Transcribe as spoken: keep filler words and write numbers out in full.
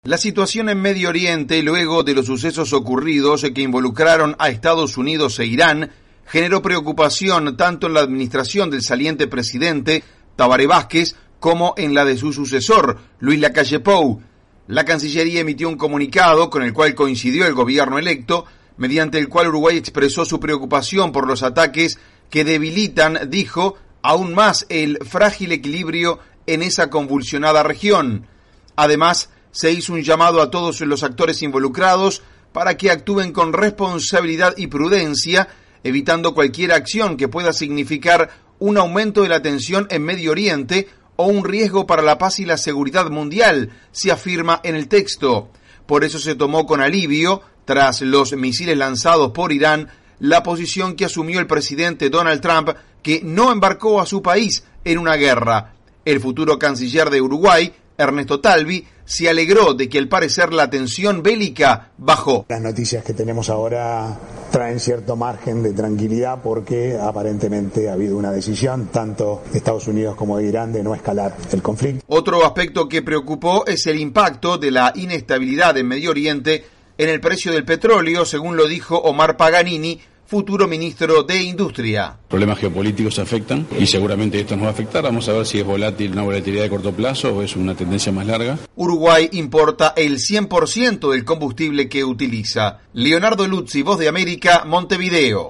La situación en Medio Oriente, luego de los sucesos ocurridos que involucraron a Estados Unidos e Irán, generó preocupación tanto en la administración del saliente presidente Tabaré Vázquez como en la de su sucesor, Luis Lacalle Pou. La Cancillería emitió un comunicado con el cual coincidió el gobierno electo, mediante el cual Uruguay expresó su preocupación por los ataques que debilitan, dijo, aún más el frágil equilibrio en esa convulsionada región. Además, se hizo un llamado a todos los actores involucrados para que actúen con responsabilidad y prudencia, evitando cualquier acción que pueda significar un aumento de la tensión en Medio Oriente o un riesgo para la paz y la seguridad mundial, se afirma en el texto. Por eso se tomó con alivio, tras los misiles lanzados por Irán, la posición que asumió el presidente Donald Trump, que no embarcó a su país en una guerra. El futuro canciller de Uruguay, Ernesto Talvi, se alegró de que al parecer la tensión bélica bajó. Las noticias que tenemos ahora traen cierto margen de tranquilidad porque aparentemente ha habido una decisión tanto de Estados Unidos como de Irán de no escalar el conflicto. Otro aspecto que preocupó es el impacto de la inestabilidad en Medio Oriente en el precio del petróleo, según lo dijo Omar Paganini, futuro ministro de Industria. Problemas geopolíticos afectan y seguramente esto nos va a afectar. Vamos a ver si es volátil, una volatilidad de corto plazo o es una tendencia más larga. Uruguay importa el cien por ciento del combustible que utiliza. Leonardo Luzzi, Voz de América, Montevideo.